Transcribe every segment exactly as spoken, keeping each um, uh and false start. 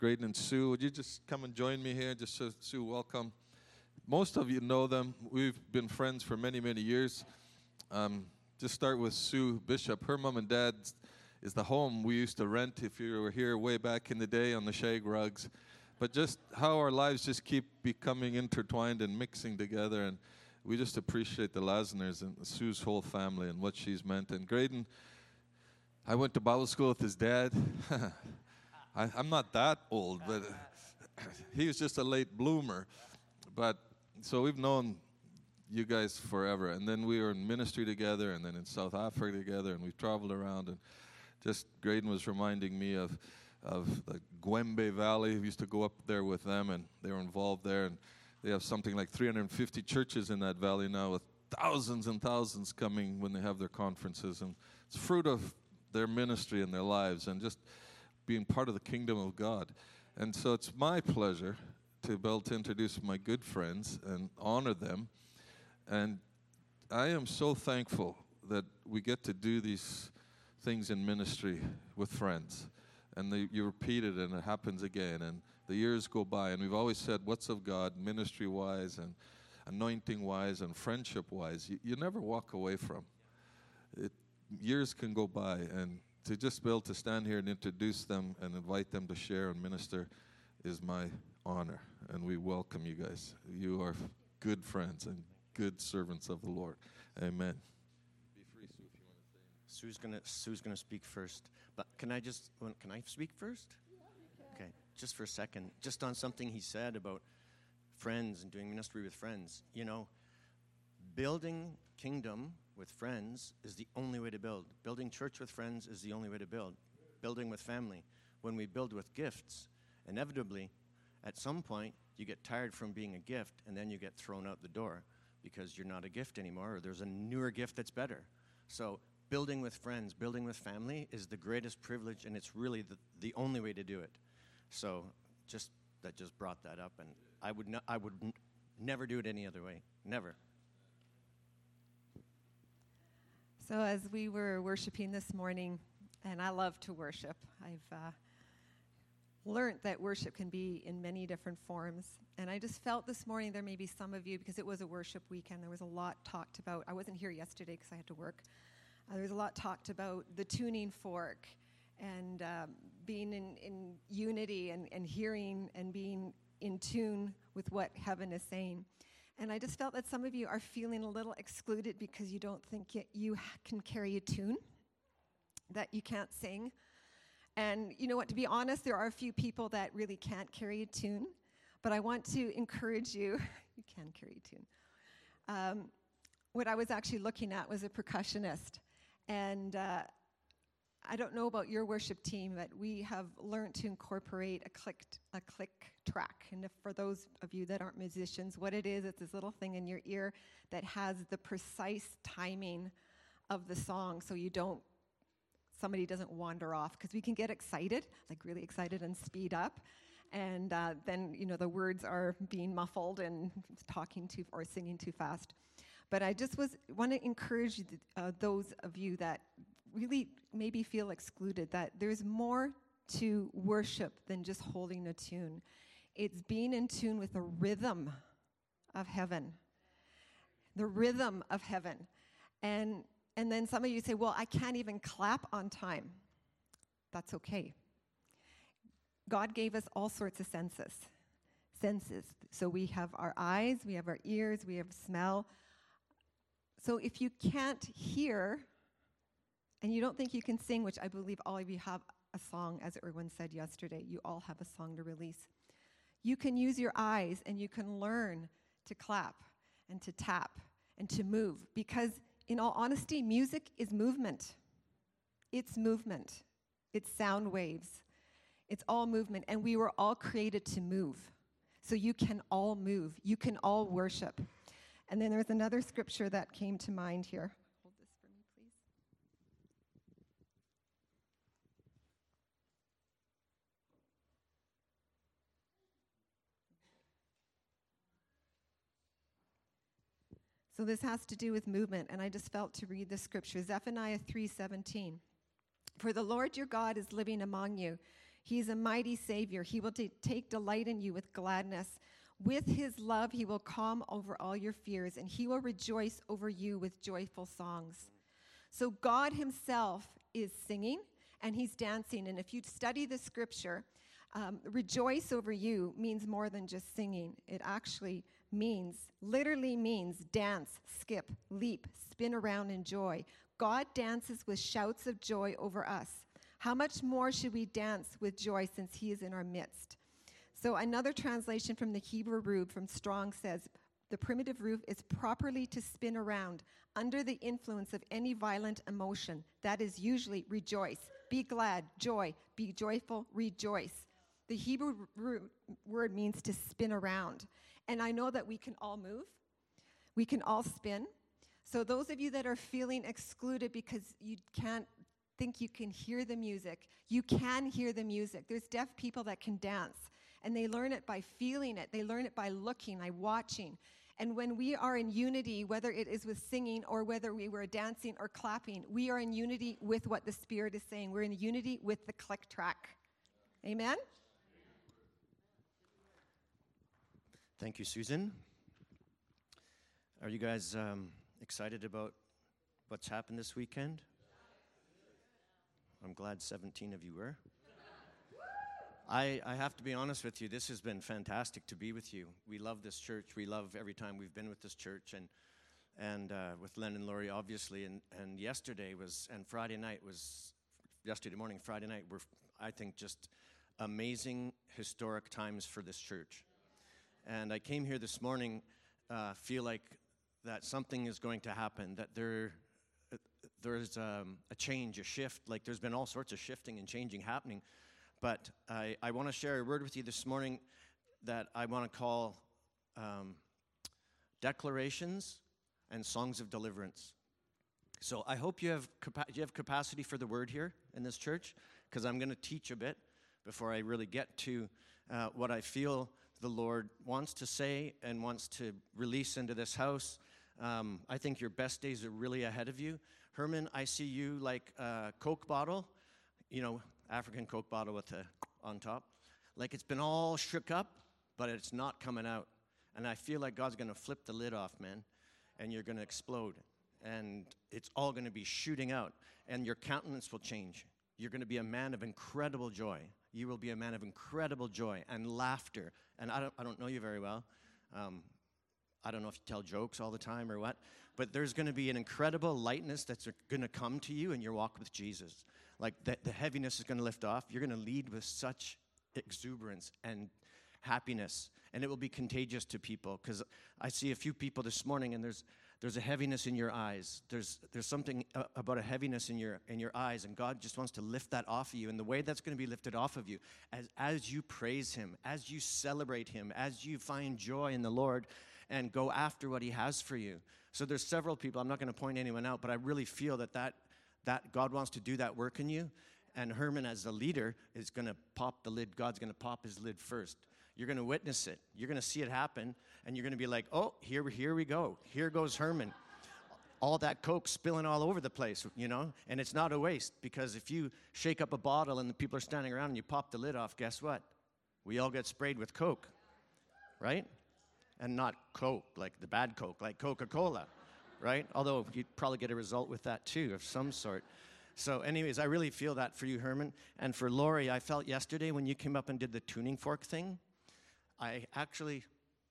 Graydon and Sue. Would you just come and join me here? Just so Sue, welcome. Most of you know them. We've been friends for many, many years. Um, just start with Sue Bishop. Her mom and dad is the home we used to rent if you were here way back in the day on the shag rugs. But just how our lives just keep becoming intertwined and mixing together. And we just appreciate the Lasners and Sue's whole family and what she's meant. And Graydon, I went to Bible school with his dad. I, I'm not that old, but he was just a late bloomer. But so we've known you guys forever. And then we were in ministry together and then in South Africa together, and we've traveled around. And just Graydon was reminding me of, of the Gwembe Valley. We used to go up there with them, and they were involved there. And they have something like three hundred fifty churches in that valley now, with thousands and thousands coming when they have their conferences. And it's fruit of their ministry and their lives and just being part of the kingdom of God. And so it's my pleasure to be able to introduce my good friends and honor them. And I am so thankful that we get to do these things in ministry with friends. And they, you repeat it and it happens again. And the years go by, and we've always said, what's of God, ministry-wise and anointing-wise and friendship-wise, you, you never walk away from. It, years can go by, and to just be able to stand here and introduce them and invite them to share and minister is my honor. And we welcome you guys. You are good friends and good servants of the Lord. Amen. Be free, Sue, if you want to say anything. Sue's gonna Sue's gonna speak first. But can I just can I speak first? Yeah, okay, just for a second, just on something he said about friends and doing ministry with friends. You know, building kingdom with friends is the only way to build. Building church with friends is the only way to build. Building with family. When we build with gifts, inevitably, at some point, you get tired from being a gift, and then you get thrown out the door because you're not a gift anymore, or there's a newer gift that's better. So building with friends, building with family is the greatest privilege, and it's really the, the only way to do it. So just that just brought that up, and I would, no, I would n- never do it any other way. Never. So as we were worshiping this morning, and I love to worship, I've uh, learned that worship can be in many different forms. And I just felt this morning there may be some of you, because it was a worship weekend, there was a lot talked about. I wasn't here yesterday because I had to work. Uh, there was a lot talked about the tuning fork and um, being in, in unity and, and hearing and being in tune with what heaven is saying. And I just felt that some of you are feeling a little excluded because you don't think y- you ha- can carry a tune, that you can't sing. And you know what, to be honest, there are a few people that really can't carry a tune, but I want to encourage you, you can carry a tune. Um, what I was actually looking at was a percussionist. And uh, I don't know about your worship team, but we have learned to incorporate a click, a click track. And if, for those of you that aren't musicians, what it is, it's this little thing in your ear that has the precise timing of the song, so you don't, somebody doesn't wander off, because we can get excited, like really excited, and speed up. And uh, then, you know, the words are being muffled and talking too, or singing too fast. But I just was want to encourage th- uh, those of you that really maybe feel excluded, that there's more to worship than just holding a tune. It's being in tune with the rhythm of heaven. The rhythm of heaven. And and then some of you say, well, I can't even clap on time. That's okay. God gave us all sorts of senses. Senses. So we have our eyes, we have our ears, we have smell. So if you can't hear, and you don't think you can sing, which I believe all of you have a song, as Erwin said yesterday, you all have a song to release. You can use your eyes and you can learn to clap and to tap and to move, because in all honesty, music is movement. It's movement. It's sound waves. It's all movement, and we were all created to move. So you can all move. You can all worship. And then there's another scripture that came to mind here. Hold this for me, please. So this has to do with movement, and I just felt to read the scripture, Zephaniah three seventeen. For the Lord your God is living among you. He is a mighty Savior. He will t- take delight in you with gladness. With his love, he will calm over all your fears, and he will rejoice over you with joyful songs. So God himself is singing, and he's dancing. And if you study the scripture, um, rejoice over you means more than just singing. It actually means, literally means dance, skip, leap, spin around in joy. God dances with shouts of joy over us. How much more should we dance with joy since he is in our midst? So another translation from the Hebrew root from Strong says, the primitive root is properly to spin around under the influence of any violent emotion. That is usually rejoice, be glad, joy, be joyful, rejoice. The Hebrew root word means to spin around. And I know that we can all move. We can all spin. So those of you that are feeling excluded because you can't think you can hear the music, you can hear the music. There's deaf people that can dance, and they learn it by feeling it. They learn it by looking, by watching. And when we are in unity, whether it is with singing or whether we were dancing or clapping, we are in unity with what the Spirit is saying. We're in unity with the click track. Amen? Thank you, Susan. Are you guys um, excited about what's happened this weekend? I'm glad seventeen of you were. I, I have to be honest with you, this has been fantastic to be with you. We love this church. We love every time we've been with this church, and and uh, with Len and Lori, obviously. And, and yesterday was, and Friday night was, yesterday morning, Friday night, were, I think, just amazing, historic times for this church. And I came here this morning, uh, feel like that something is going to happen, that there, uh, there's um, a change, a shift. Like there's been all sorts of shifting and changing happening. But I, I want to share a word with you this morning that I want to call um, declarations and songs of deliverance. So I hope you have capa- you have capacity for the word here in this church, because I'm going to teach a bit before I really get to uh, what I feel the Lord wants to say and wants to release into this house. Um, I think your best days are really ahead of you. Herman, I see you like a Coke bottle, you know, African Coke bottle with a on top. Like it's been all shook up, but it's not coming out. And I feel like God's going to flip the lid off, man, and you're going to explode. And it's all going to be shooting out, and your countenance will change. You're going to be a man of incredible joy. You will be a man of incredible joy and laughter. And I don't, I don't know you very well. Um, I don't know if you tell jokes all the time or what, but there's going to be an incredible lightness that's going to come to you in your walk with Jesus. Like the, the heaviness is going to lift off. You're going to lead with such exuberance and happiness, and it will be contagious to people. Because I see a few people this morning, and there's there's a heaviness in your eyes. There's there's something uh, about a heaviness in your in your eyes, and God just wants to lift that off of you. And the way that's going to be lifted off of you, as as you praise Him, as you celebrate Him, as you find joy in the Lord, and go after what He has for you. So there's several people. I'm not going to point anyone out, but I really feel that that that God wants to do that work in you. And Herman, as a leader, is going to pop the lid. God's going to pop His lid first. You're going to witness it. You're going to see it happen, and you're going to be like, oh, here, here we go. Here goes Herman. All that Coke spilling all over the place, you know? And it's not a waste, because if you shake up a bottle and the people are standing around and you pop the lid off, guess what? We all get sprayed with Coke, right? And not Coke, like the bad Coke, like Coca-Cola, right? Although you'd probably get a result with that too, of some sort. So anyways, I really feel that for you, Herman. And for Lori, I felt yesterday when you came up and did the tuning fork thing, I actually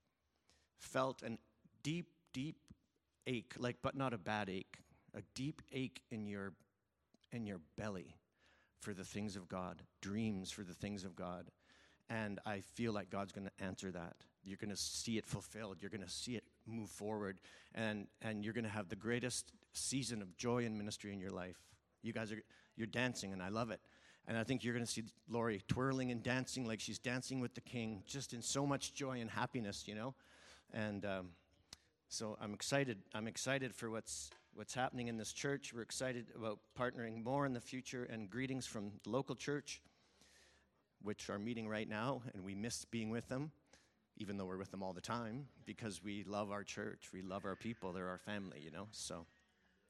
felt a deep, deep ache, like, but not a bad ache, a deep ache in your in your belly for the things of God, dreams for the things of God. And I feel like God's going to answer that. You're going to see it fulfilled. You're going to see it move forward. And, and you're going to have the greatest season of joy and ministry in your life. You guys are, you're dancing, and I love it. And I think you're going to see Lori twirling and dancing like she's dancing with the King, just in so much joy and happiness, you know. And um, so I'm excited. I'm excited for what's what's happening in this church. We're excited about partnering more in the future. And greetings from the local church, which are meeting right now, and we miss being with them, even though we're with them all the time, because we love our church. We love our people. They're our family, you know. So,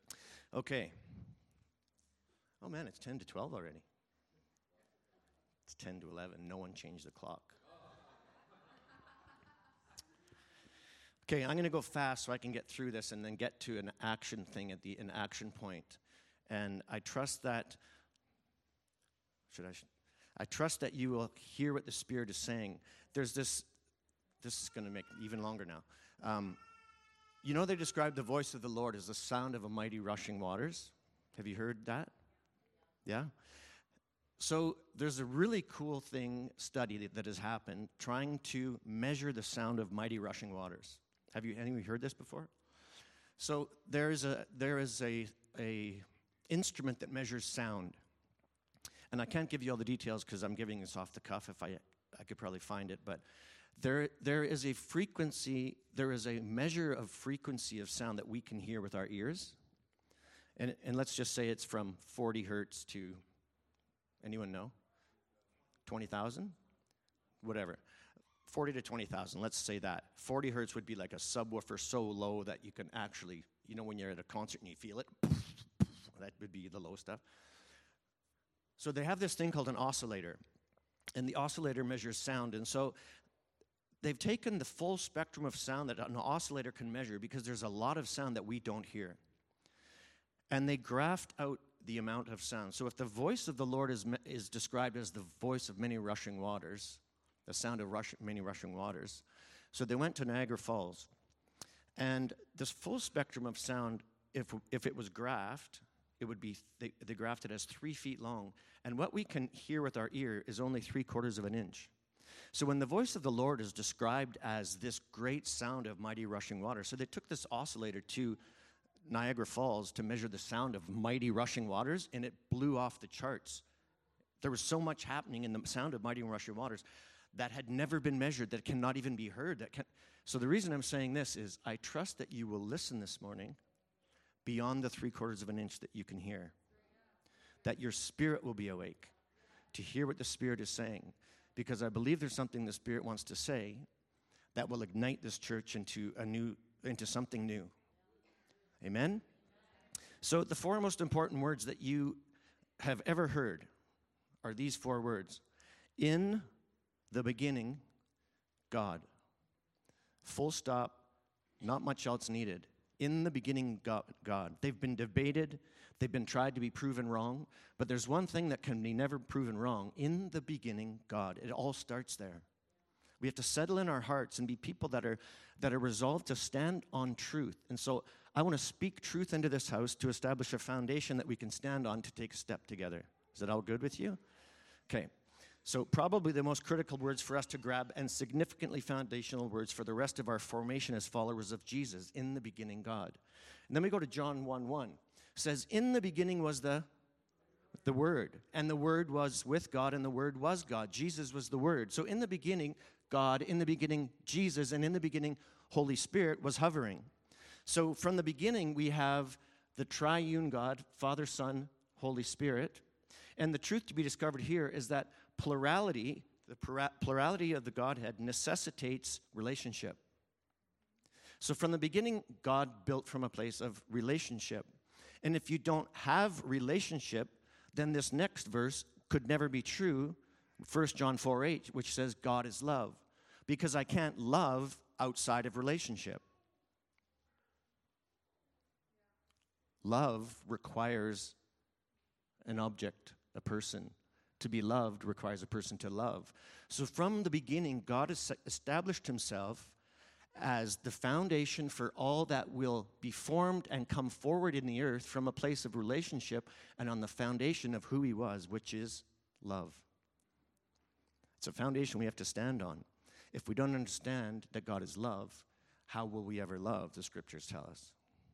okay. Oh, man, it's ten to twelve already. It's ten to eleven. No one changed the clock. Okay, I'm going to go fast so I can get through this and then get to an action thing at the an action point. And I trust that, should I, I trust that you will hear what the Spirit is saying. There's this, this is going to make it even longer now. Um, you know they describe the voice of the Lord as the sound of a mighty rushing waters. Have you heard that? Yeah? So there's a really cool thing, study that, that has happened, trying to measure the sound of mighty rushing waters. Have you anyone heard this before? So there is a there is a a instrument that measures sound, and I can't give you all the details because I'm giving this off the cuff. If I I could probably find it, but there there is a frequency. There is a measure of frequency of sound that we can hear with our ears, and and let's just say it's from forty hertz to, anyone know? twenty thousand, whatever. forty to twenty thousand, let's say that. forty hertz would be like a subwoofer so low that you can actually, you know when you're at a concert and you feel it? That would be the low stuff. So they have this thing called an oscillator, and the oscillator measures sound. And so they've taken the full spectrum of sound that an oscillator can measure, because there's a lot of sound that we don't hear. And they graphed out the amount of sound. So if the voice of the Lord is, is described as the voice of many rushing waters, the sound of rush, many rushing waters. So they went to Niagara Falls. And this full spectrum of sound, if if it was graphed, it would be, they, they graphed it as three feet long. And what we can hear with our ear is only three quarters of an inch. So when the voice of the Lord is described as this great sound of mighty rushing water, so they took this oscillator to Niagara Falls to measure the sound of mighty rushing waters, and it blew off the charts. There was so much happening in the sound of mighty rushing waters that had never been measured, that cannot even be heard. That can, so the reason I'm saying this is I trust that you will listen this morning beyond the three quarters of an inch that you can hear. That your spirit will be awake to hear what the Spirit is saying, because I believe there's something the Spirit wants to say that will ignite this church into a new, into something new. Amen? So the four most important words that you have ever heard are these four words. In the beginning, God. Full stop, not much else needed. In the beginning, God. They've been debated, they've been tried to be proven wrong, but there's one thing that can be never proven wrong. In the beginning, God. It all starts there. We have to settle in our hearts and be people that are that are resolved to stand on truth. And so I want to speak truth into this house to establish a foundation that we can stand on to take a step together. Is that all good with you? Okay. So probably the most critical words for us to grab, and significantly foundational words for the rest of our formation as followers of Jesus. In the beginning, God. And then we go to John one one. It says, in the beginning was the, the Word. And the Word was with God, and the Word was God. Jesus was the Word. So in the beginning, God. In the beginning, Jesus. And in the beginning, Holy Spirit was hovering. So from the beginning, we have the triune God, Father, Son, Holy Spirit. And the truth to be discovered here is that plurality, the plurality of the Godhead necessitates relationship. So from the beginning, God built from a place of relationship. And if you don't have relationship, then this next verse could never be true, First John four eight, which says God is love. Because I can't love outside of relationship. Love requires an object, a person. To be loved requires a person to love. So from the beginning, God has established himself as the foundation for all that will be formed and come forward in the earth from a place of relationship and on the foundation of who he was, which is love. It's a foundation we have to stand on. If we don't understand that God is love, how will we ever love, the scriptures tell us?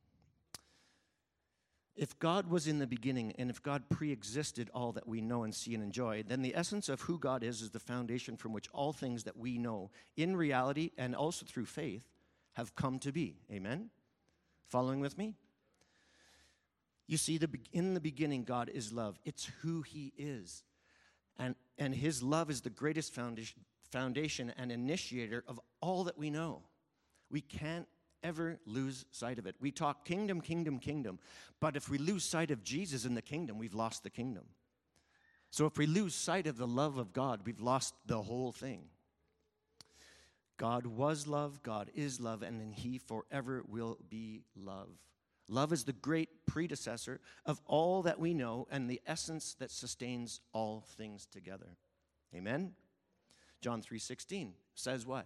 If God was in the beginning, and if God pre-existed all that we know and see and enjoy, then the essence of who God is is the foundation from which all things that we know, in reality and also through faith, have come to be. Amen? Following with me? You see, the, in the beginning, God is love. It's who he is. And, and his love is the greatest foundation, foundation and initiator of all that we know. We can't ever lose sight of it. We talk kingdom, kingdom, kingdom. But if we lose sight of Jesus in the kingdom, we've lost the kingdom. So if we lose sight of the love of God, we've lost the whole thing. God was love, God is love, and then he forever will be love. Love is the great predecessor of all that we know and the essence that sustains all things together. Amen? John three sixteen says what?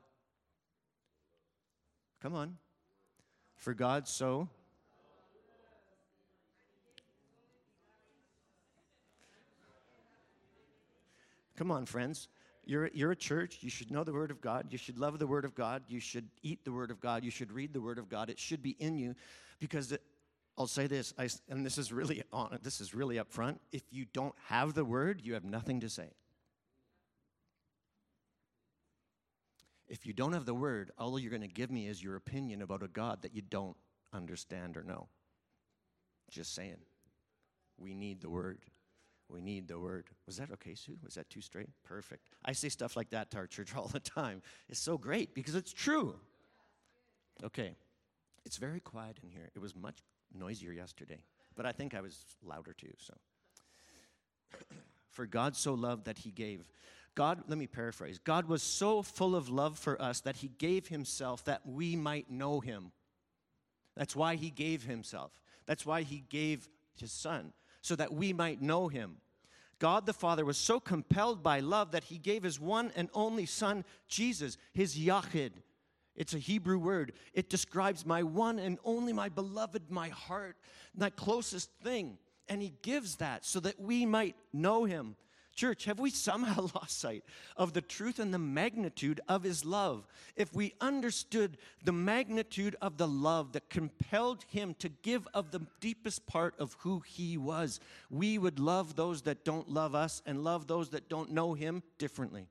Come on. For God so... Come on, friends. You're, you're a church. You should know the Word of God. You should love the Word of God. You should eat the Word of God. You should read the Word of God. It should be in you because it, I'll say this, I, and this is really on, this is really up front. If you don't have the Word, you have nothing to say. If you don't have the Word, all you're going to give me is your opinion about a God that you don't understand or know. Just saying. We need the Word. We need the Word. Was that okay, Sue? Was that too straight? Perfect. I say stuff like that to our church all the time. It's so great because it's true. Okay. It's very quiet in here. It was much noisier yesterday, but I think I was louder too, so. For God so loved that he gave. God, let me paraphrase. God was so full of love for us that he gave himself that we might know him. That's why he gave himself. That's why he gave his son, so that we might know him. God the Father was so compelled by love that he gave his one and only son, Jesus, his Yachid. It's a Hebrew word. It describes my one and only, my beloved, my heart, my closest thing. And he gives that so that we might know him. Church, have we somehow lost sight of the truth and the magnitude of his love? If we understood the magnitude of the love that compelled him to give of the deepest part of who he was, we would love those that don't love us and love those that don't know him differently.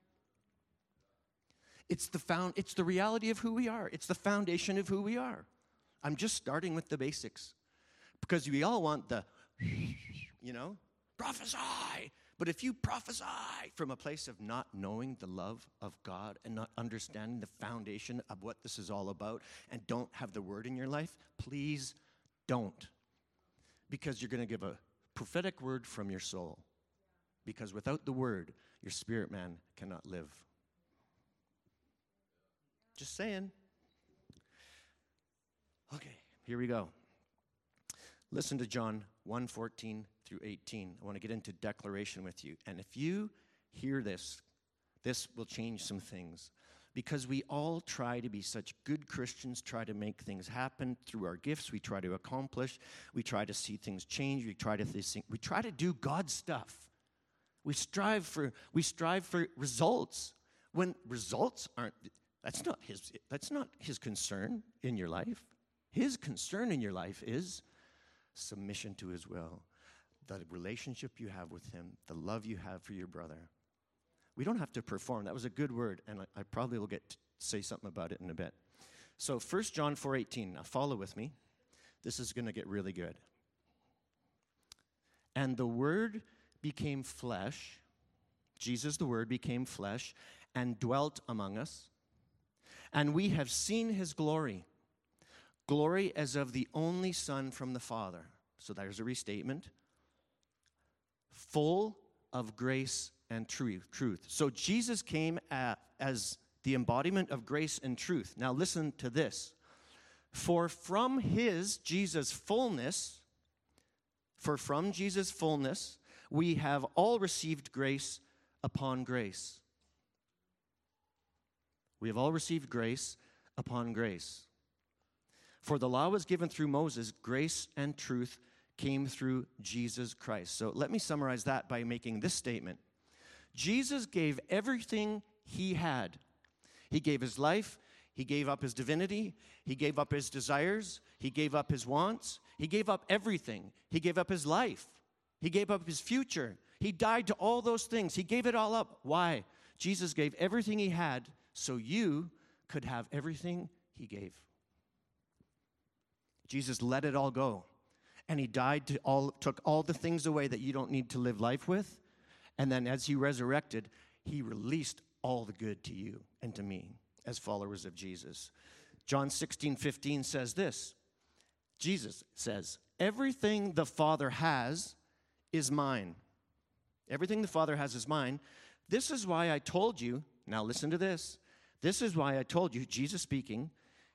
It's the found, it's the reality of who we are. It's the foundation of who we are. I'm just starting with the basics because we all want the, you know, prophesy. But if you prophesy from a place of not knowing the love of God and not understanding the foundation of what this is all about and don't have the word in your life, please don't. Because you're going to give a prophetic word from your soul. Because without the word, your spirit man cannot live. Just saying. Okay, here we go. Listen to John one fourteen through eighteen. I want to get into declaration with you. And if you hear this, this will change some things. Because we all try to be such good Christians, try to make things happen through our gifts. We try to accomplish. We try to see things change. We try to think, we try to do God's stuff. We strive for we strive for results. When results aren't, that's not his that's not his concern in your life. His concern in your life is submission to his will, the relationship you have with him, the love you have for your brother. We don't have to perform. That was a good word, and I, I probably will get to say something about it in a bit. So First John four eighteen, now follow with me. This is going to get really good. And the Word became flesh, Jesus the Word became flesh, and dwelt among us, and we have seen his glory. Glory as of the only Son from the Father. So there's a restatement. Full of grace and truth. truth. So Jesus came at, as the embodiment of grace and truth. Now listen to this. For from his, Jesus' fullness, for from Jesus' fullness, we have all received grace upon grace. We have all received grace upon grace. For the law was given through Moses, grace and truth came through Jesus Christ. So let me summarize that by making this statement. Jesus gave everything he had. He gave his life, he gave up his divinity, he gave up his desires, he gave up his wants, he gave up everything. He gave up his life, he gave up his future. He died to all those things. He gave it all up. Why? Jesus gave everything he had so you could have everything he gave. Jesus let it all go. And he died to all, took all the things away that you don't need to live life with. And then as he resurrected, he released all the good to you and to me as followers of Jesus. John sixteen fifteen says this. Jesus says, everything the Father has is mine. Everything the Father has is mine. This is why I told you, now listen to this. This is why I told you, Jesus speaking,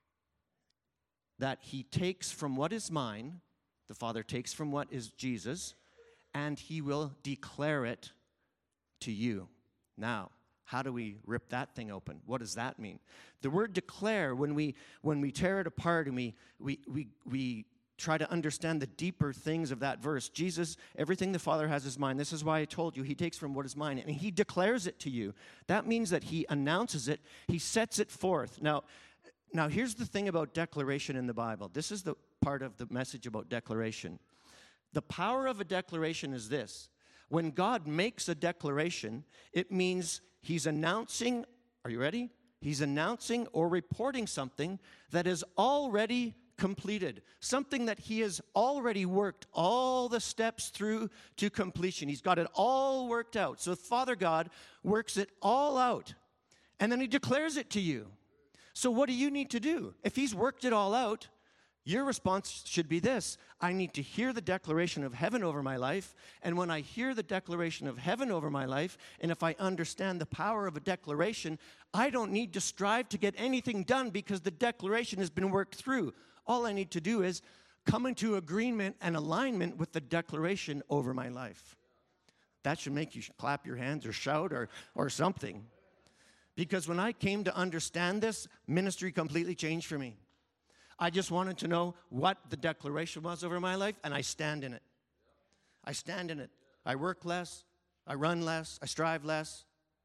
that he takes from what is mine, the Father takes from what is Jesus, and he will declare it to you. Now, how do we rip that thing open? What does that mean? The word declare, when we when we tear it apart and we we we we try to understand the deeper things of that verse, Jesus, everything the Father has is mine. This is why I told you. He takes from what is mine, and he declares it to you. That means that he announces it. He sets it forth. Now, now here's the thing about declaration in the Bible. This is the part of the message about declaration. The power of a declaration is this. When God makes a declaration, it means he's announcing, are you ready? He's announcing or reporting something that is already completed, something that he has already worked all the steps through to completion. He's got it all worked out. So Father God works it all out, and then he declares it to you. So what do you need to do? If he's worked it all out, your response should be this: I need to hear the declaration of heaven over my life, and when I hear the declaration of heaven over my life, and if I understand the power of a declaration, I don't need to strive to get anything done because the declaration has been worked through. All I need to do is come into agreement and alignment with the declaration over my life. That should make you clap your hands or shout or, or something. Because when I came to understand this, ministry completely changed for me. I just wanted to know what the declaration was over my life, and I stand in it. I stand in it. I work less. I run less. I strive less.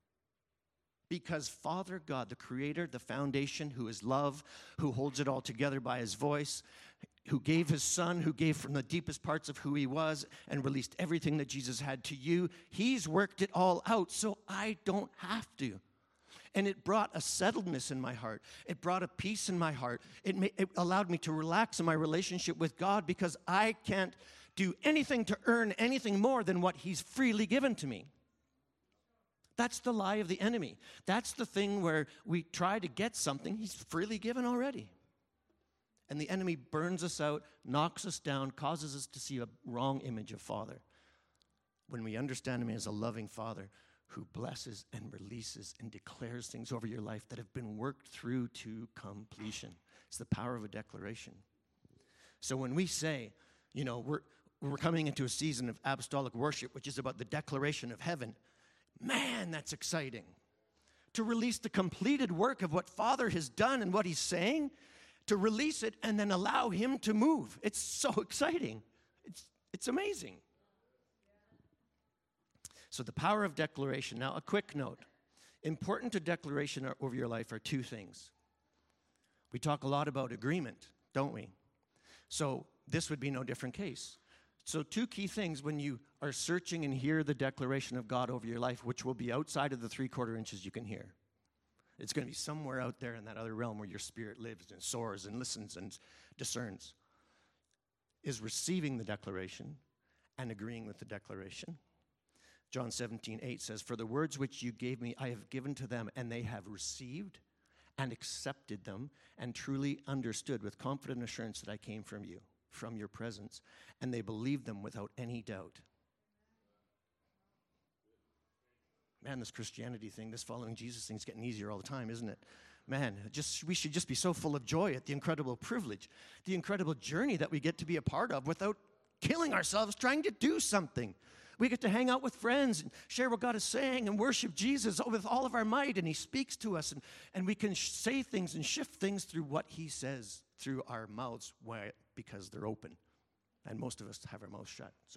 Because Father God, the Creator, the foundation, who is love, who holds it all together by his voice, who gave his Son, who gave from the deepest parts of who he was and released everything that Jesus had to you, he's worked it all out, so I don't have to. And it brought a settledness in my heart. It brought a peace in my heart. It, ma- it allowed me to relax in my relationship with God because I can't do anything to earn anything more than what he's freely given to me. That's the lie of the enemy. That's the thing where we try to get something he's freely given already. And the enemy burns us out, knocks us down, causes us to see a wrong image of Father. When we understand him as a loving Father who blesses and releases and declares things over your life that have been worked through to completion. It's the power of a declaration. So when we say, you know, we're, we're coming into a season of apostolic worship, which is about the declaration of heaven, man, that's exciting. To release the completed work of what Father has done and what he's saying, to release it and then allow him to move. It's so exciting. It's, it's amazing. So the power of declaration. Now, a quick note. Important to declaration over your life are two things. We talk a lot about agreement, don't we? So this would be no different case. So two key things when you are searching and hear the declaration of God over your life, which will be outside of the three-quarter inches you can hear. It's going to be somewhere out there in that other realm where your spirit lives and soars and listens and discerns, is receiving the declaration and agreeing with the declaration. John seventeen eight says, "For the words which you gave me, I have given to them, and they have received and accepted them and truly understood with confident assurance that I came from you, from your presence, and they believed them without any doubt." Man, this Christianity thing, this following Jesus thing is getting easier all the time, isn't it? Man, just we should just be so full of joy at the incredible privilege, the incredible journey that we get to be a part of without killing ourselves trying to do something. We get to hang out with friends and share what God is saying and worship Jesus with all of our might, and he speaks to us, and, and we can sh- say things and shift things through what he says through our mouths. Why? Because they're open, and most of us have our mouths shut. So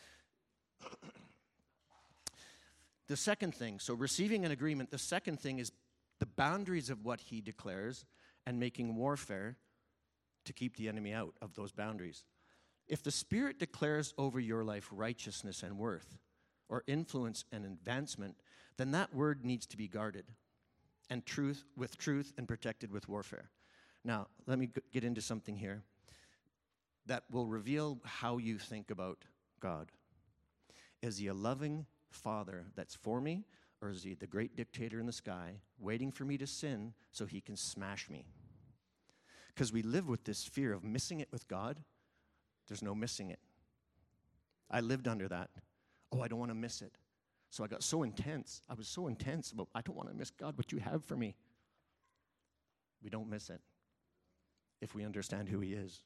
the second thing, so receiving an agreement, the second thing is the boundaries of what he declares and making warfare to keep the enemy out of those boundaries. If the Spirit declares over your life righteousness and worth, or influence and advancement, then that word needs to be guarded and truth with truth and protected with warfare. Now, let me g- get into something here that will reveal how you think about God. Is he a loving Father that's for me, or is he the great dictator in the sky waiting for me to sin so he can smash me? Because we live with this fear of missing it with God. There's no missing it. I lived under that. Oh, I don't want to miss it. So I got so intense. I was so intense about, I don't want to miss, God, what you have for me. We don't miss it if we understand who he is.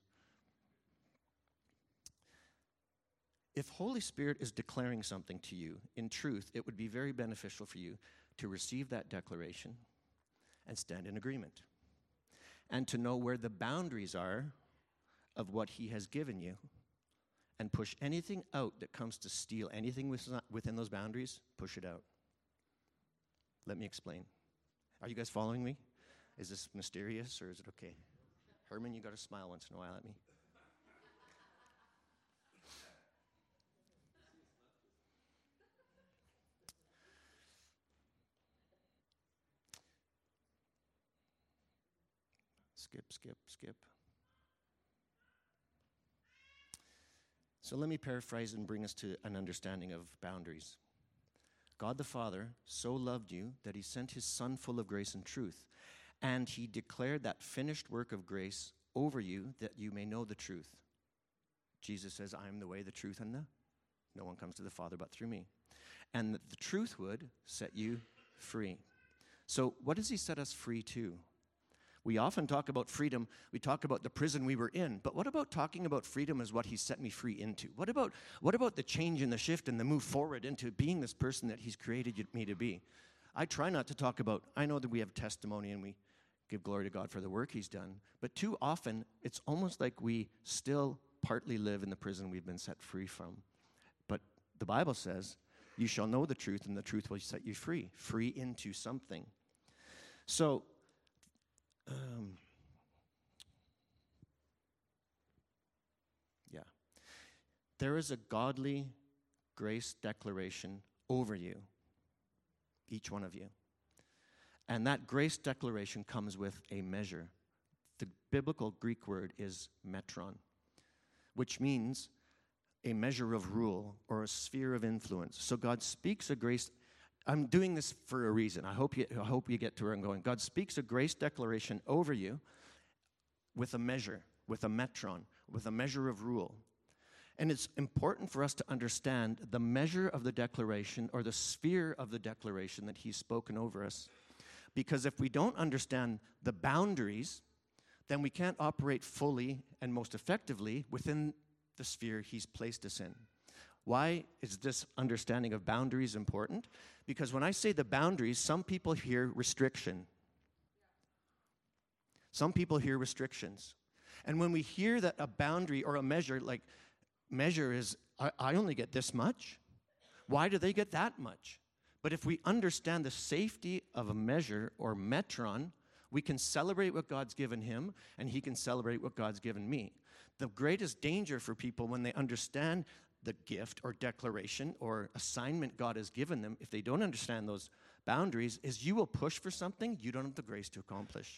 If Holy Spirit is declaring something to you, in truth, it would be very beneficial for you to receive that declaration and stand in agreement, and to know where the boundaries are of what he has given you, and push anything out that comes to steal anything within those boundaries, push it out. Let me explain. Are you guys following me? Is this mysterious or is it okay? Herman, you got to smile once in a while at me. Skip, skip, skip. So let me paraphrase and bring us to an understanding of boundaries. God the Father so loved you that he sent his Son full of grace and truth, and he declared that finished work of grace over you that you may know the truth. Jesus says, I am the way, the truth, and the... No one comes to the Father but through me. And that the truth would set you free. So what does he set us free to? We often talk about freedom. We talk about the prison we were in. But what about talking about freedom as what he set me free into? What about, what about the change and the shift and the move forward into being this person that he's created me to be? I try not to talk about, I know that we have testimony and we give glory to God for the work he's done. But too often, it's almost like we still partly live in the prison we've been set free from. But the Bible says, you shall know the truth and the truth will set you free. Free into something. So, Um, yeah. There is a godly grace declaration over you, each one of you. And that grace declaration comes with a measure. The biblical Greek word is metron, which means a measure of rule or a sphere of influence. So God speaks a grace. I'm doing this for a reason. I hope you, I hope you get to where I'm going. God speaks a grace declaration over you with a measure, with a metron, with a measure of rule. And it's important for us to understand the measure of the declaration or the sphere of the declaration that he's spoken over us. Because if we don't understand the boundaries, then we can't operate fully and most effectively within the sphere he's placed us in. Why is this understanding of boundaries important? Because when I say the boundaries, some people hear restriction. Some people hear restrictions. And when we hear that a boundary or a measure, like measure is, I, I only get this much. Why do they get that much? But if we understand the safety of a measure or metron, we can celebrate what God's given him, and he can celebrate what God's given me. The greatest danger for people when they understand the gift or declaration or assignment God has given them, if they don't understand those boundaries, is you will push for something you don't have the grace to accomplish.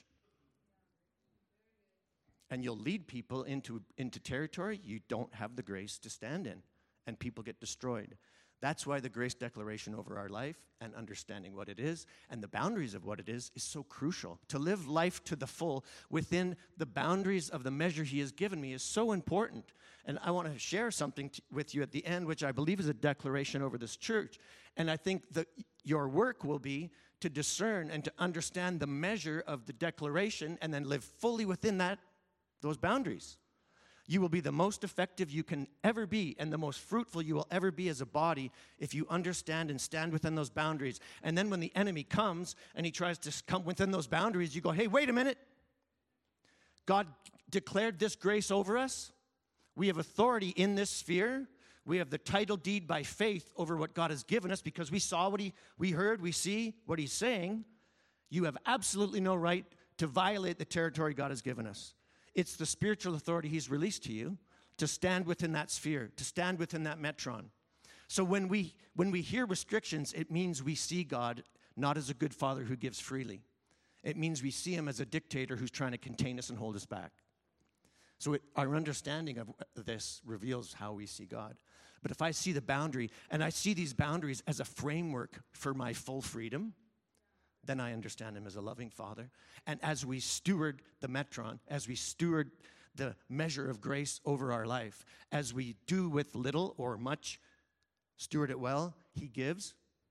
And you'll lead people into, into territory you don't have the grace to stand in, and people get destroyed. That's why the grace declaration over our life and understanding what it is and the boundaries of what it is is so crucial. To live life to the full within the boundaries of the measure he has given me is so important. And I want to share something t- with you at the end, which I believe is a declaration over this church. And I think that your work will be to discern and to understand the measure of the declaration and then live fully within that, those boundaries. You will be the most effective you can ever be and the most fruitful you will ever be as a body if you understand and stand within those boundaries. And then when the enemy comes and he tries to come within those boundaries, you go, hey, wait a minute. God declared this grace over us. We have authority in this sphere. We have the title deed by faith over what God has given us because we saw what he, we heard, we see what he's saying. You have absolutely no right to violate the territory God has given us. It's the spiritual authority he's released to you to stand within that sphere, to stand within that metron. So when we when we hear restrictions, it means we see God not as a good father who gives freely. It means we see him as a dictator who's trying to contain us and hold us back. So it, our understanding of this reveals how we see God. But if I see the boundary, and I see these boundaries as a framework for my full freedom, then I understand him as a loving father. And as we steward the metron, as we steward the measure of grace over our life, as we do with little or much, steward it well, he gives,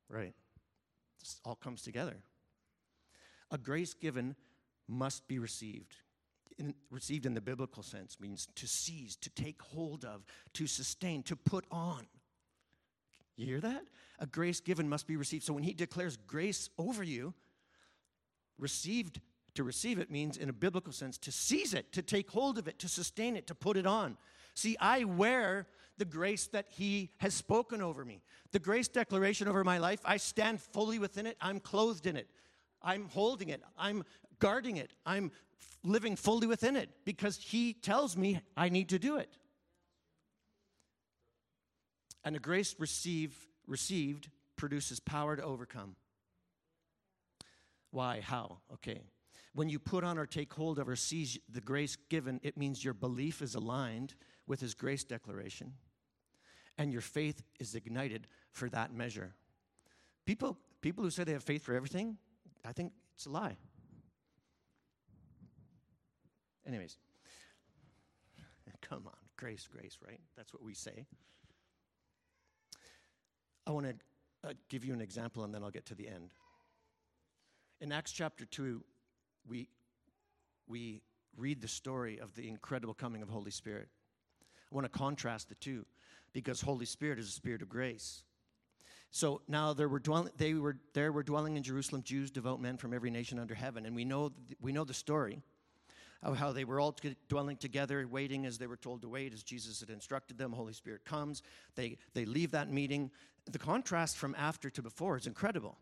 Right. This all comes together. A grace given must be received. In, received in the biblical sense means to seize, to take hold of, to sustain, to put on. You hear that? A grace given must be received. So when he declares grace over you, received, to receive it means in a biblical sense to seize it, to take hold of it, to sustain it, to put it on. See, I wear the grace that he has spoken over me. The grace declaration over my life, I stand fully within it. I'm clothed in it. I'm holding it. I'm guarding it. I'm living fully within it because he tells me I need to do it. And a grace receive, received produces power to overcome. Why? How? Okay. When you put on or take hold of or seize the grace given, it means your belief is aligned with his grace declaration, and your faith is ignited for that measure. People, people who say they have faith for everything, I think it's a lie. Anyways, come on, grace, grace, right? That's what we say. I want to uh, give you an example, and then I'll get to the end. In Acts chapter two, we, we read the story of the incredible coming of Holy Spirit. I want to contrast the two, because Holy Spirit is a spirit of grace. So now there were dwelling, they were there were dwelling in Jerusalem Jews, devout men from every nation under heaven, and we know we know the story of how they were all t- dwelling together, waiting as they were told to wait, as Jesus had instructed them. Holy Spirit comes. They they leave that meeting. The contrast from after to before is incredible.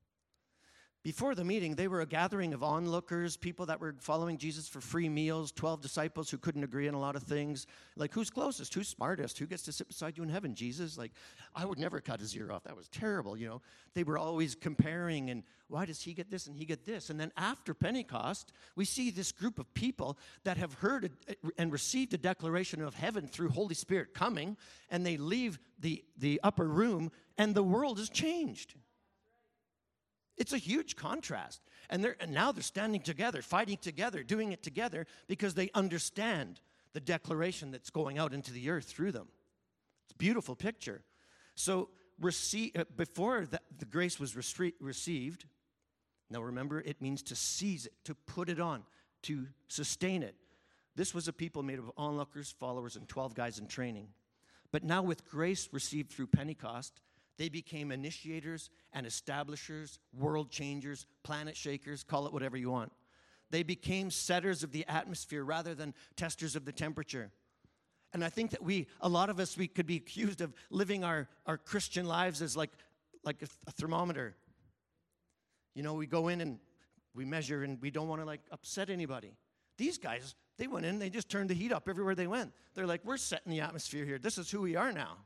Before the meeting, they were a gathering of onlookers, people that were following Jesus for free meals, twelve disciples who couldn't agree on a lot of things. Like, who's closest? Who's smartest? Who gets to sit beside you in heaven, Jesus? Like, I would never cut his ear off. That was terrible, you know. They were always comparing, and why does he get this and he get this? And then after Pentecost, we see this group of people that have heard and received a declaration of heaven through Holy Spirit coming, and they leave the, the upper room, and the world has changed. It's a huge contrast. And, they're, and now they're standing together, fighting together, doing it together because they understand the declaration that's going out into the earth through them. It's a beautiful picture. So receive, uh, before the, the grace was restre- received, now remember, it means to seize it, to put it on, to sustain it. This was a people made of onlookers, followers, and twelve guys in training. But now with grace received through Pentecost, they became initiators and establishers, world changers, planet shakers, call it whatever you want. They became setters of the atmosphere rather than testers of the temperature. And I think that we, a lot of us, we could be accused of living our, our Christian lives as like, like a, a thermometer. You know, we go in and we measure and we don't want to like upset anybody. These guys, they went in, they just turned the heat up everywhere they went. They're like, we're setting the atmosphere here. This is who we are now.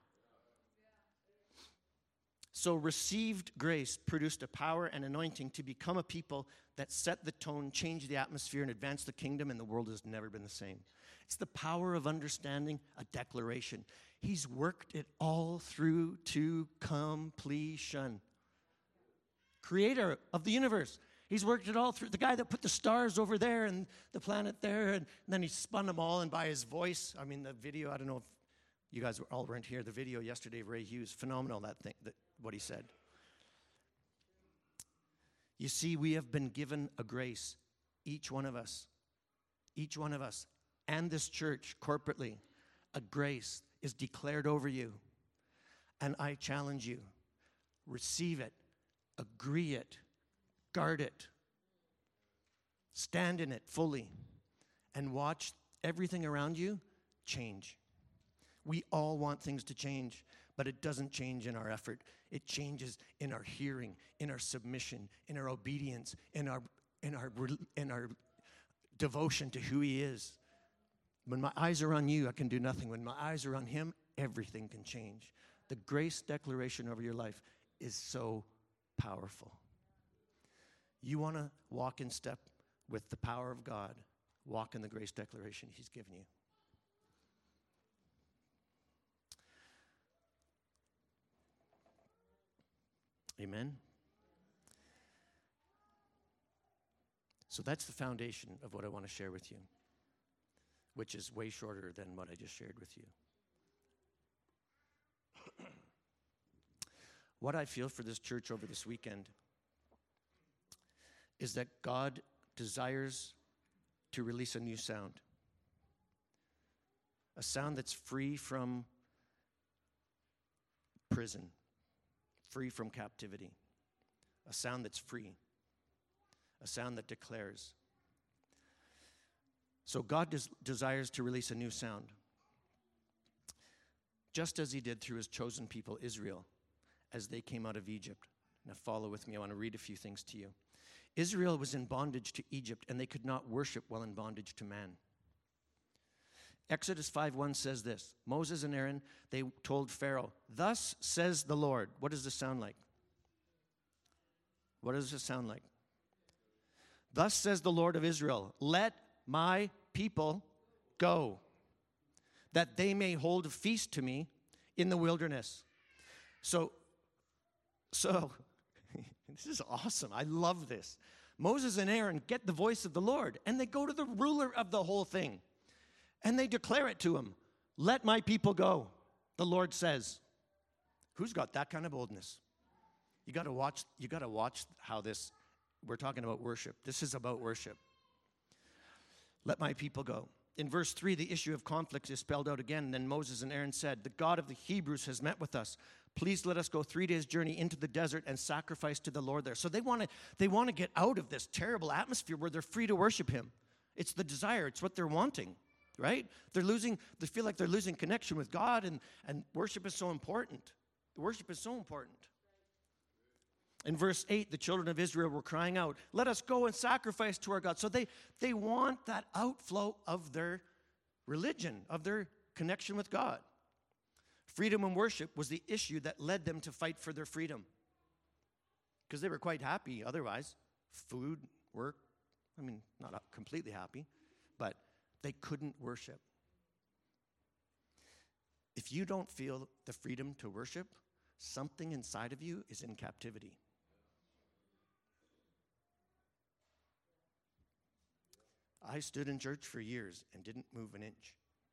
So received grace produced a power and anointing to become a people that set the tone, change the atmosphere, and advance the kingdom, and the world has never been the same. It's the power of understanding a declaration. He's worked it all through to completion. Creator of the universe. He's worked it all through. The guy that put the stars over there and the planet there, and then he spun them all, and by his voice, I mean, the video, I don't know if you guys were all weren't here, the video yesterday of Ray Hughes, phenomenal, that thing, that what he said. You see, we have been given a grace, each one of us, each one of us, and this church corporately, a grace is declared over you. And I challenge you, receive it, agree it, guard it, stand in it fully, and watch everything around you change. We all want things to change, but it doesn't change in our effort. It changes in our hearing, in our submission, in our obedience, in our in our in our devotion to who he is. When my eyes are on you, I can do nothing. When my eyes are on him, everything can change. The grace declaration over your life is so powerful. You want to walk in step with the power of God, walk in the grace declaration he's given you. Amen? So that's the foundation of what I want to share with you, which is way shorter than what I just shared with you. What I feel for this church over this weekend is that God desires to release a new sound. A sound that's free from prison, free from captivity. A sound that's free. A sound that declares. So God des- desires to release a new sound. Just as he did through his chosen people, Israel, as they came out of Egypt. Now follow with me. I want to read a few things to you. Israel was in bondage to Egypt, and they could not worship while in bondage to man. Exodus five one says this. Moses and Aaron, they told Pharaoh, "Thus says the Lord." What does this sound like? What does this sound like? "Thus says the Lord of Israel, let my people go, that they may hold a feast to me in the wilderness." So, so this is awesome. I love this. Moses and Aaron get the voice of the Lord, and they go to the ruler of the whole thing, and they declare it to him. "Let my people go," the Lord says. Who's got that kind of boldness? You got to watch. You got to watch how this. We're talking about worship. This is about worship. Let my people go. In verse three, the issue of conflict is spelled out again. Then Moses and Aaron said, "The God of the Hebrews has met with us. Please let us go three days' journey into the desert and sacrifice to the Lord there." So they want to they want to get out of this terrible atmosphere where they're free to worship him. It's the desire. It's what they're wanting, right? They're losing, they feel like they're losing connection with God, and, and worship is so important. Worship is so important. In verse eight, the children of Israel were crying out, "Let us go and sacrifice to our God." So they, they want that outflow of their religion, of their connection with God. Freedom and worship was the issue that led them to fight for their freedom. Because they were quite happy otherwise. Food, work, I mean, not completely happy, but they couldn't worship. If you don't feel the freedom to worship, something inside of you is in captivity. I stood in church for years and didn't move an inch.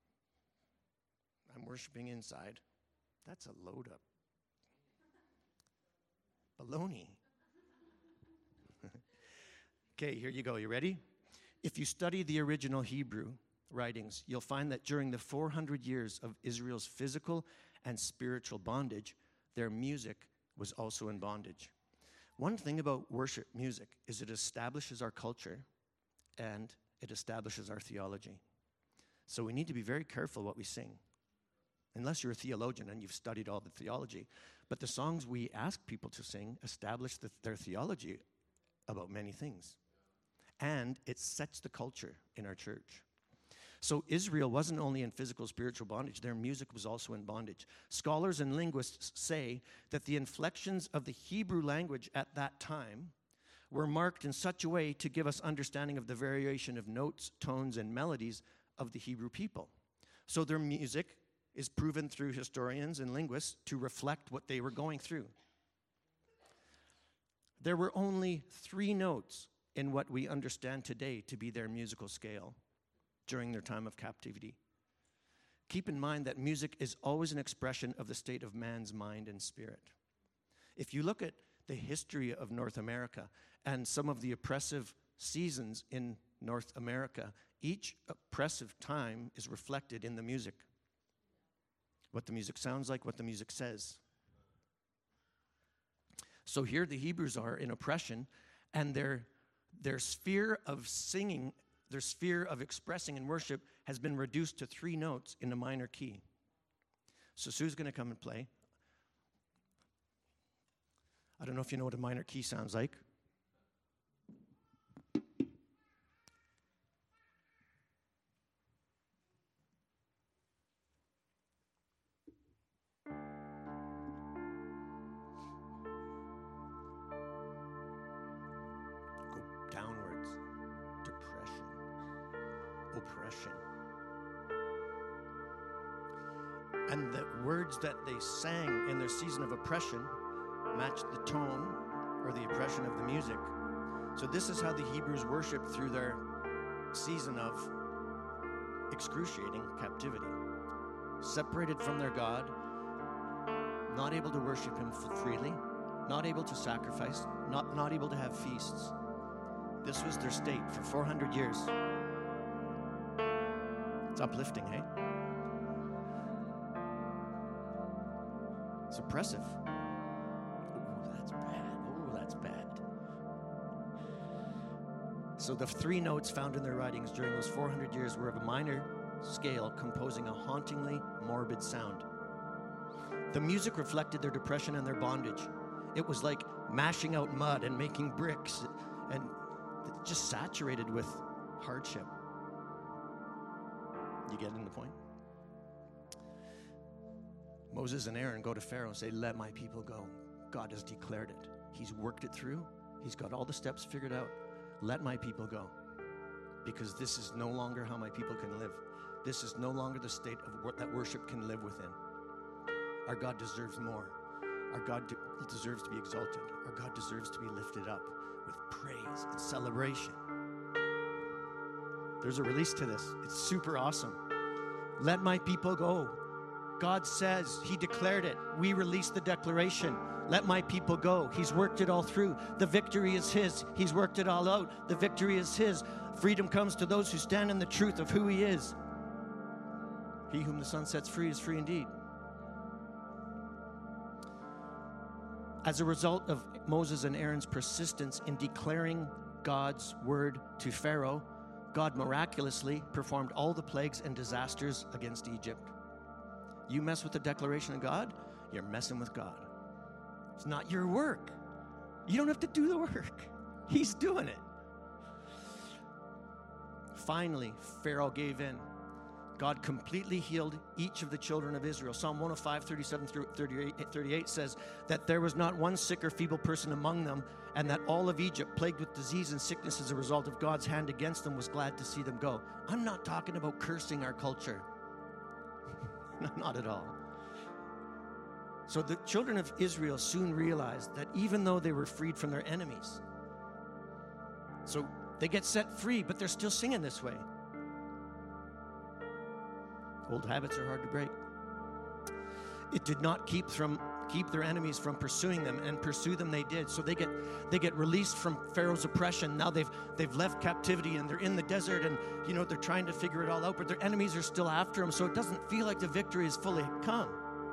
I'm worshiping inside. That's a load up. Baloney. Okay, here you go. You ready? If you study the original Hebrew writings, you'll find that during the four hundred years of Israel's physical and spiritual bondage, their music was also in bondage. One thing about worship music is it establishes our culture and it establishes our theology. So we need to be very careful what we sing. Unless you're a theologian and you've studied all the theology. But the songs we ask people to sing establish the, their theology about many things. And it sets the culture in our church. So Israel wasn't only in physical, spiritual bondage. Their music was also in bondage. Scholars and linguists say that the inflections of the Hebrew language at that time were marked in such a way to give us understanding of the variation of notes, tones, and melodies of the Hebrew people. So their music is proven through historians and linguists to reflect what they were going through. There were only three notes in what we understand today to be their musical scale during their time of captivity. Keep in mind that music is always an expression of the state of man's mind and spirit. If you look at the history of North America and some of the oppressive seasons in North America, each oppressive time is reflected in the music. What the music sounds like, what the music says. So here the Hebrews are in oppression, and their, their sphere of singing, their sphere of expressing in worship has been reduced to three notes in a minor key. So Sue's going to come and play. I don't know if you know what a minor key sounds like. Downwards, depression, oppression. And the words that they sang in their season of oppression matched the tone or the oppression of the music. So this is how the Hebrews worshiped through their season of excruciating captivity. Separated from their God, not able to worship him freely, not able to sacrifice, not, not able to have feasts. This was their state for four hundred years. It's uplifting, hey? It's oppressive. Oh, that's bad. Oh, that's bad. So the three notes found in their writings during those four hundred years were of a minor scale, composing a hauntingly morbid sound. The music reflected their depression and their bondage. It was like mashing out mud and making bricks, and just saturated with hardship. You getting the point? Moses and Aaron go to Pharaoh and say, let my people go. God has declared it. He's worked it through. He's got all the steps figured out. Let my people go. Because this is no longer how my people can live. This is no longer the state of wor- that worship can live within. Our God deserves more. Our God de- deserves to be exalted. Our God deserves to be lifted up with praise and celebration. There's a release to this. It's super awesome. Let my people go. God says, he declared it. We release the declaration. Let my people go. He's worked it all through. The victory is his. He's worked it all out. The victory is his. Freedom comes to those who stand in the truth of who he is. He whom the Son sets free is free indeed. As a result of Moses and Aaron's persistence in declaring God's word to Pharaoh, God miraculously performed all the plagues and disasters against Egypt. You mess with the declaration of God, you're messing with God. It's not your work. You don't have to do the work. He's doing it. Finally, Pharaoh gave in. God completely healed each of the children of Israel. Psalm one oh five, thirty-seven through thirty-eight says that there was not one sick or feeble person among them, and that all of Egypt, plagued with disease and sickness as a result of God's hand against them, was glad to see them go. I'm not talking about cursing our culture. Not at all. So the children of Israel soon realized that even though they were freed from their enemies, so they get set free, but they're still singing this way. Old habits are hard to break. It did not keep from keep their enemies from pursuing them, and pursue them they did. So they get they get released from Pharaoh's oppression. Now they've they've left captivity and they're in the desert, and you know they're trying to figure it all out, but their enemies are still after them, so it doesn't feel like the victory has fully come.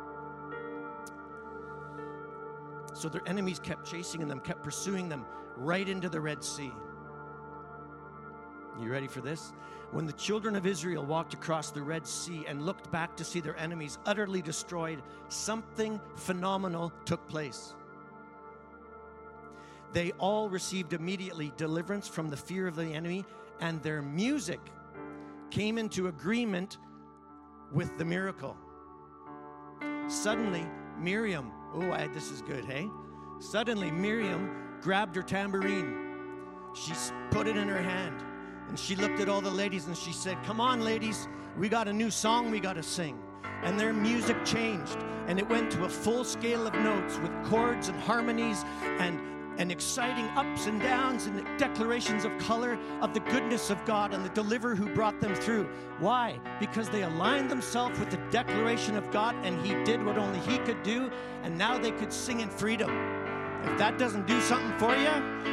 So their enemies kept chasing them, kept pursuing them right into the Red Sea. You ready for this? When the children of Israel walked across the Red Sea and looked back to see their enemies utterly destroyed, something phenomenal took place. They all received immediately deliverance from the fear of the enemy, and their music came into agreement with the miracle. Suddenly, Miriam, oh, I, this is good, hey? Suddenly, Miriam grabbed her tambourine. She put it in her hand. And she looked at all the ladies and she said, come on, ladies, we got a new song we got to sing. And their music changed, and it went to a full scale of notes with chords and harmonies and, and exciting ups and downs and declarations of color of the goodness of God and the deliverer who brought them through. Why? Because they aligned themselves with the declaration of God, and he did what only he could do, and now they could sing in freedom. If that doesn't do something for you,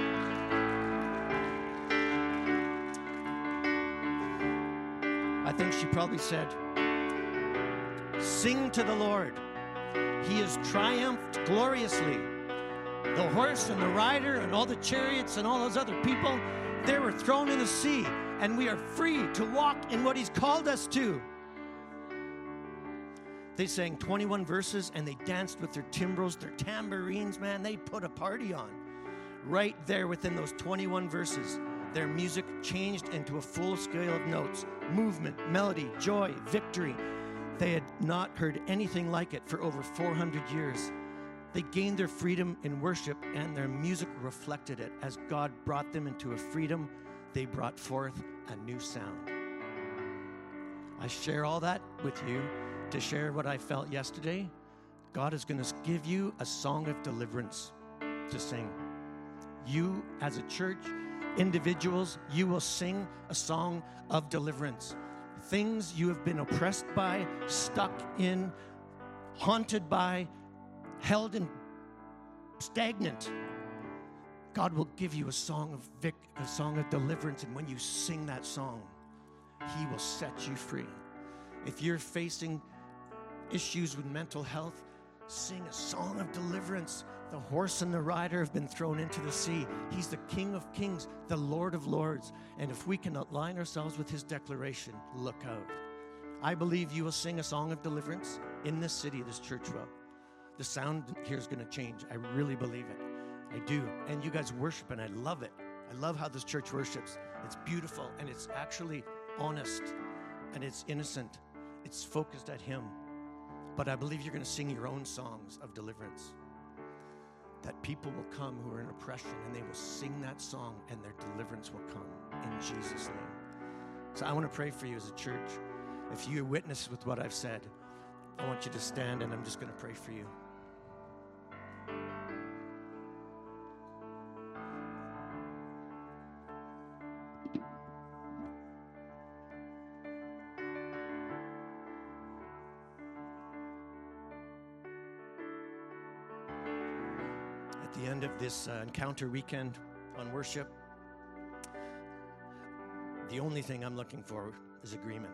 I think she probably said, sing to the Lord. He has triumphed gloriously. The horse and the rider and all the chariots and all those other people, they were thrown in the sea, and we are free to walk in what he's called us to. They sang twenty-one verses, and they danced with their timbrels, their tambourines, man. They put a party on. Right there within those twenty-one verses, their music changed into a full scale of notes, movement, melody, joy, victory. They had not heard anything like it for over four hundred years. They gained their freedom in worship, and their music reflected it. As God brought them into a freedom, they brought forth a new sound. I share all that with you to share what I felt yesterday. God is going to give you a song of deliverance to sing. You, as a church, individuals, you will sing a song of deliverance. Things you have been oppressed by, stuck in, haunted by, held in stagnant, God will give you a song of vic, a song of deliverance, and when you sing that song, He will set you free. If you're facing issues with mental health, sing a song of deliverance. The horse and the rider have been thrown into the sea. He's the King of Kings, the Lord of Lords. And if we can align ourselves with His declaration, look out. I believe you will sing a song of deliverance in this city, this church will. The sound here is going to change. I really believe it. I do. And you guys worship, and I love it. I love how this church worships. It's beautiful, and it's actually honest, and it's innocent. It's focused at Him. But I believe you're going to sing your own songs of deliverance. That people will come who are in oppression, and they will sing that song, and their deliverance will come in Jesus' name. So I want to pray for you as a church. If you witness with what I've said, I want you to stand, and I'm just going to pray for you. At the end of this uh, encounter weekend on worship, the only thing I'm looking for is agreement.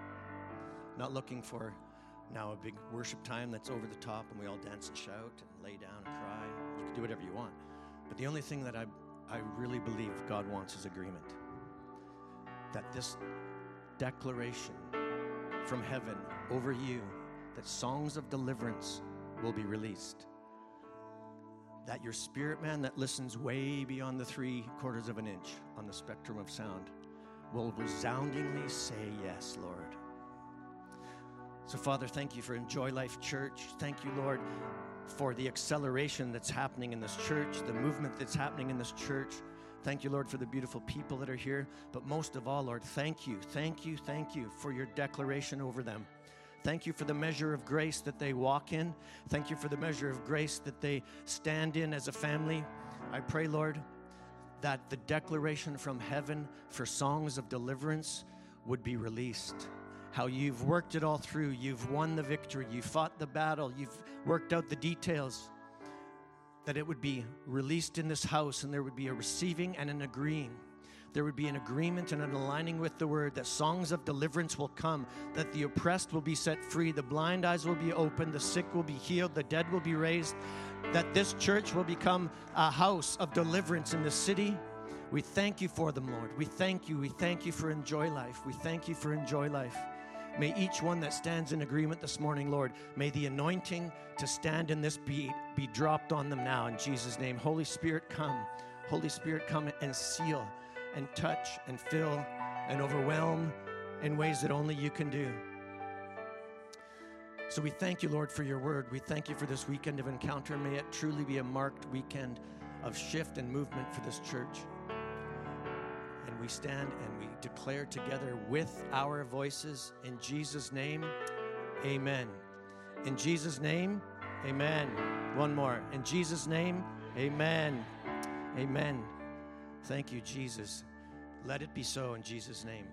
Not looking for now a big worship time that's over the top and we all dance and shout and lay down and cry. You can do whatever you want. But the only thing that I, I really believe God wants is agreement. That this declaration from heaven over you, that songs of deliverance will be released. That your spirit man that listens way beyond the three quarters of an inch on the spectrum of sound will resoundingly say, yes, Lord. So, Father, thank you for Enjoy Life Church. Thank you, Lord, for the acceleration that's happening in this church, the movement that's happening in this church. Thank you, Lord, for the beautiful people that are here. But most of all, Lord, thank you, thank you, thank you for your declaration over them. Thank you for the measure of grace that they walk in. Thank you for the measure of grace that they stand in as a family. I pray, Lord, that the declaration from heaven for songs of deliverance would be released. How you've worked it all through. You've won the victory. You fought the battle. You've worked out the details. That it would be released in this house, and there would be a receiving and an agreeing. There would be an agreement and an aligning with the word that songs of deliverance will come, that the oppressed will be set free, the blind eyes will be opened, the sick will be healed, the dead will be raised, that this church will become a house of deliverance in the city. We thank you for them, Lord. We thank you. We thank you for Enjoy Life. We thank you for Enjoy Life. May each one that stands in agreement this morning, Lord, may the anointing to stand in this be, be dropped on them now in Jesus' name. Holy Spirit, come. Holy Spirit, come and seal and touch and fill and overwhelm in ways that only you can do. So we thank you, Lord, for your word. We thank you for this weekend of encounter. May it truly be a marked weekend of shift and movement for this church. And we stand and we declare together with our voices in Jesus' name, amen. In Jesus' name, amen. One more. In Jesus' name, amen. Amen. Thank you, Jesus. Let it be so in Jesus' name.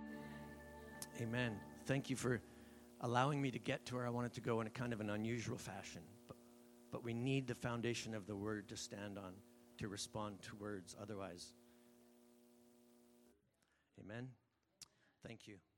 Amen. Thank you for allowing me to get to where I wanted to go in a kind of an unusual fashion. But, but we need the foundation of the word to stand on, to respond to words. Otherwise, amen. Thank you.